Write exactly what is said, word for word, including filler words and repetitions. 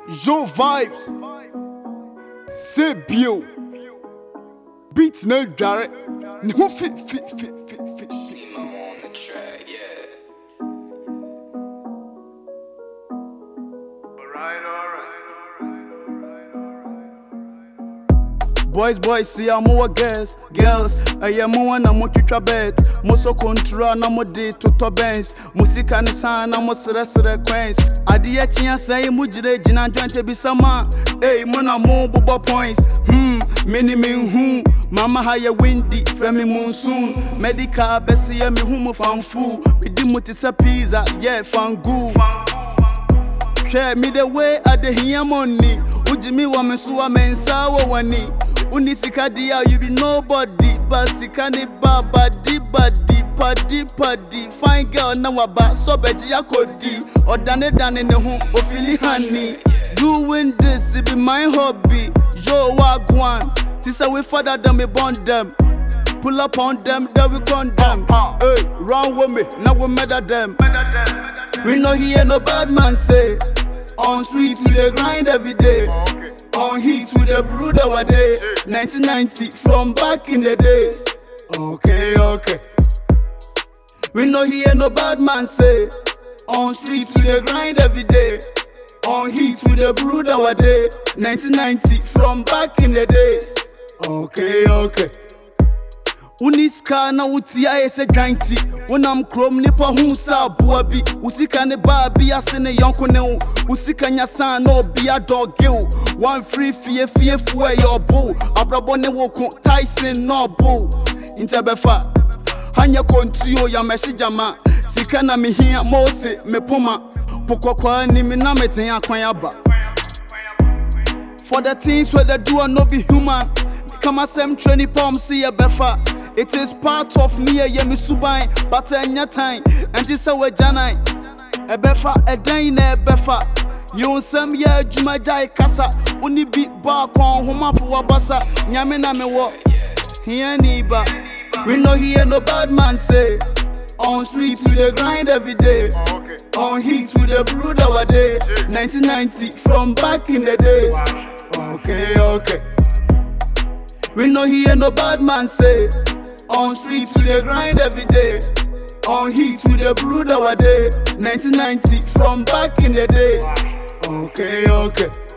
Joe Vibes, c'est bio. Beats no direct. No fit, fit, fit, fit, fit, fit. Boys, boys, see I'm more girls, girls. I am more na mo twitwa bet. Mo so control na mo de toto Benz. Musika ni sana na mo sere sere queens. Adi e chia say mo jire jina dwante bi sama. Hey, mo na mo bobo points. Hmm, many me hu. Mama ha ya windy, frame monsoon. Medical besi ya me hu mo fanfu. Me di mo ti sa pizza, yeah, fangu. Share me the way I de hiya money. Uji mi wa me so wa mensa wo wani. Uni sikadia, you be nobody, but sikani baba di badi, paddy paddy. Fine girl na waba, so beji ya kodi. Or dane dane ne home, or feeling honey. Doing this, it be my hobby. Yo wagwan, tisa we father them, we bond them. Pull up on them, then we condemn. Hey, run with me, now we murder them. We no hear no bad man say. On street we dey grind every day. On heat with the brood our day. nineteen ninety from back in the days. Okay, okay. We no hear no bad man say. On street we dey grind every day. On heat with the brood our day. nineteen ninety from back in the days. Okay, okay. Uniska na utia ese dwanti wonam krom nipa hu sa boabi usika ne ba bia se ne yonko ne wo usika nya san na obi adogel one free fie fie fu e your bull abrabo ne wo ko Tyson no bull intebefa hanya kontio ya meshijama sika na mehia mose mepoma pokokwa ni mi na meten akwan aba for the things where they do no be human come asem training palm see a befa. It is part of me a yemi subai, but enya time, and this a wajanai. A befa, a dine, a befa. You some ya jumajai kasa, uni beat bark on homa for wabasa, nyamina me walk. Here niba, we no hear no bad man say. On streets we dey grind every day. On heat we dey brood our day. nineteen ninety from back in the days. Okay, okay. We no hear no bad man say. On streets we dey grind every day. On heat we dey brood our day. nineteen ninety from back in the days. Okay, okay.